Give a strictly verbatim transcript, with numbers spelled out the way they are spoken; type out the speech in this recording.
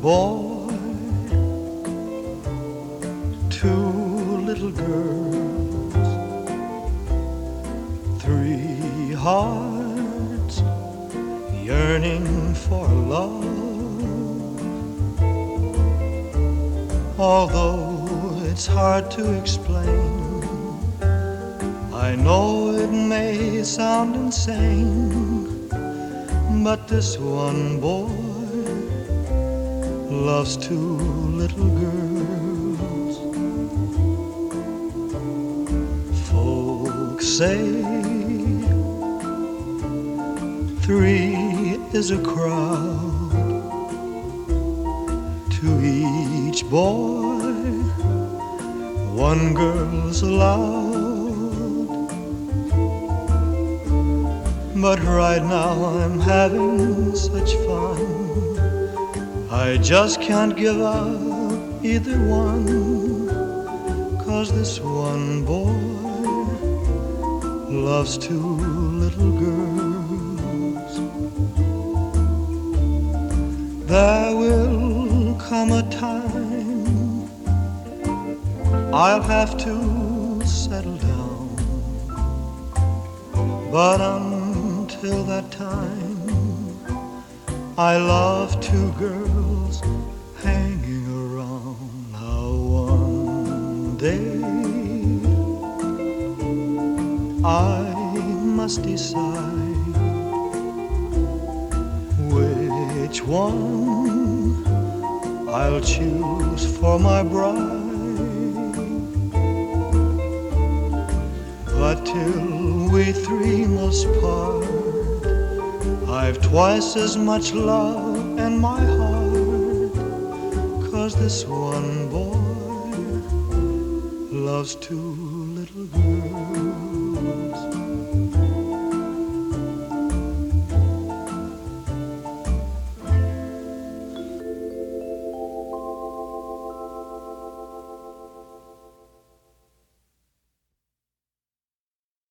boy, two little girls, three hearts yearning for love. Although it's hard to explain, I know it may sound insane, but this one boy loves two little girls. Folks say three is a crowd, to each boy one girl's allowed. But right now I'm having such fun, I just can't give up either one, 'cause this one boy loves two little girls. There will come a time I'll have to settle down, but until that time I love two girls hanging around. Now one day I must decide which one I'll choose for my bride. But till we three must part, I've twice as much love in my heart, 'cause this one boy loves two little girls.